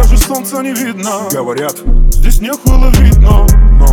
даже солнца не видно. Говорят, здесь нехуй ловить, но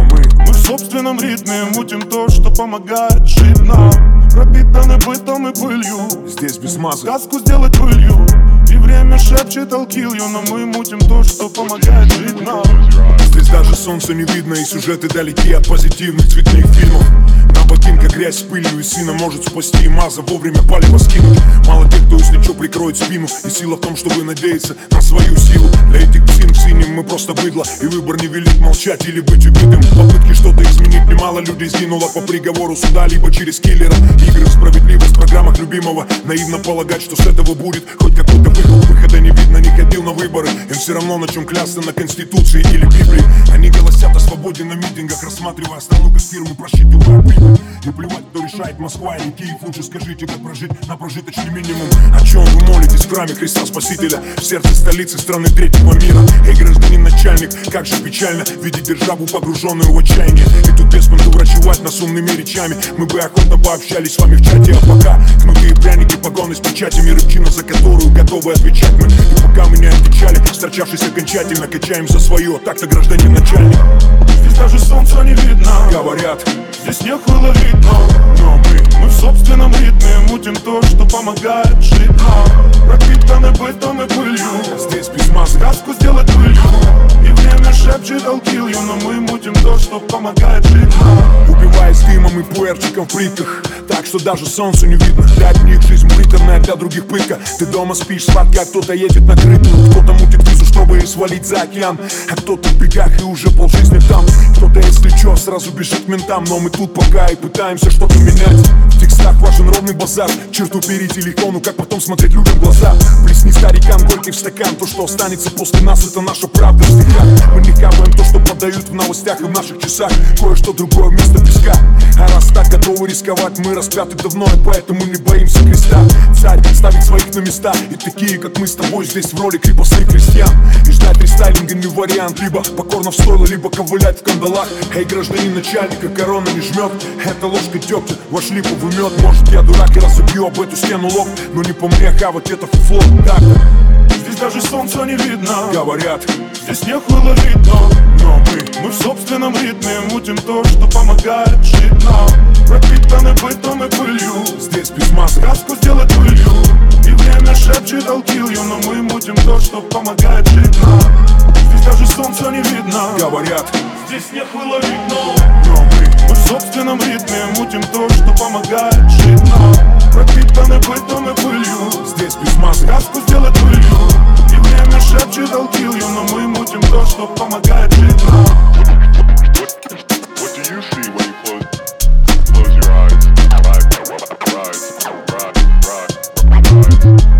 мы в собственном ритме мутим то, что помогает жить нам. Пропитаны бытом и пылью, здесь без маза. сказку сделать пылью. И время шепчет I'll kill you, но мы мутим то, что помогает жить нам. Здесь даже солнца не видно, и сюжеты далеки от позитивных цветных фильмов. На ботинках грязь с пылью, и сына может спасти, и маза вовремя палево скинуть. Мало тех, кто если чё прикроет спину. И сила в том, чтобы надеяться на свою силу. Для этих псин в синим мы просто быдло, и выбор не велит молчать или быть убитым. Попытки что-то изменить немало людей сгинуло по приговору суда, либо через киллера. Игры в справедливость в программах любимого. Наивно полагать, что с этого будет хоть какой-то выход. Выхода не видно, не ходил на выборы. Им все равно на чем клясться, на Конституции или Библии. Они голосят о свободе на митингах, рассматривая страну как фирму, просчитывая прибыль. Не плевать, кто решает, Москва или Киев. Лучше скажите, как прожить на прожиточный минимум. О чем вы молитесь в храме Христа Спасителя, в сердце столицы страны третьего мира? Эй, гражданин начальник, как же печально видеть державу, погруженную в отчаяние. И тут бессмысленно врачевать нас умными речами. Мы бы охотно пообщались с вами в чате, а пока кнутые пряники, погоны с печатями, рыбчина, за которую готовы отвечать мы. И пока мы не отвечали, сторчавшись окончательно, качаем за свое. Так-то, гражданин начальник. Здесь даже солнца не видно. Говорят, здесь нехуй ловить, но мы в собственном ритме мутим то, что помогает жить нам. Пропитаны бытом и пылью, здесь без маза. сказку сделать пылью. И время шепчет I'll kill you, но мы мутим то, что помогает жить нам. Убиваясь дымом и пуэрчиком в плитках, так что даже солнцу не видно. Для одних жизнь приторная, для других пытка. Ты дома спишь сладко, а кто-то едет на крытую. Кто-то мутит визу, чтобы свалить за океан, а кто-то в бегах и уже полжизни там. Кто-то, если чё, сразу бежит к ментам. Но мы тут пока и пытаемся что-то менять. В текстах важен ровный базар. Черту перейти легко, ну как потом смотреть людям в глаза. Плесни старикам горький в стакан. То, что останется после нас, это наша правда в стихах. Мы не капаем то, что подают в новостях и в наших часах. Кое-что другое вместо песка. А раз так готовы рисковать, мы распяты давно, и поэтому не боимся креста. Царь ставит своих на места, и такие, как мы с тобой, здесь в роли крепостных крестьян. И ждать рестайлинга не вариант. Либо покорно в стойло, либо ковылять в кандалах. Эй, гражданин начальника, корона не жмет. Это ложка дегтя, ваш липовый мед. Может, я дурак и разобью об эту стену лоб, но не по мне хавать это фуфло. Так-то здесь даже солнца не видно. Говорят, здесь нехуй ловить, но мы в собственном ритме мутим то, что помогает жить нам. Пропитаны бытом и пылью, здесь без маза. сказку сделать пылью. И время шепчет I'll kill you, но мы мутим то, что помогает жить нам. Здесь даже солнца не видно. Говорят, здесь нехуй ловить, но мы в собственном ритме мутим то, что помогает жить нам. Пропитаны бытом и пылью, здесь без маза. сказку сделать пылью. И время шепчет I'll kill you, но мы мутим то, что помогает жить нам. What do you see when you close your eyes? Rise.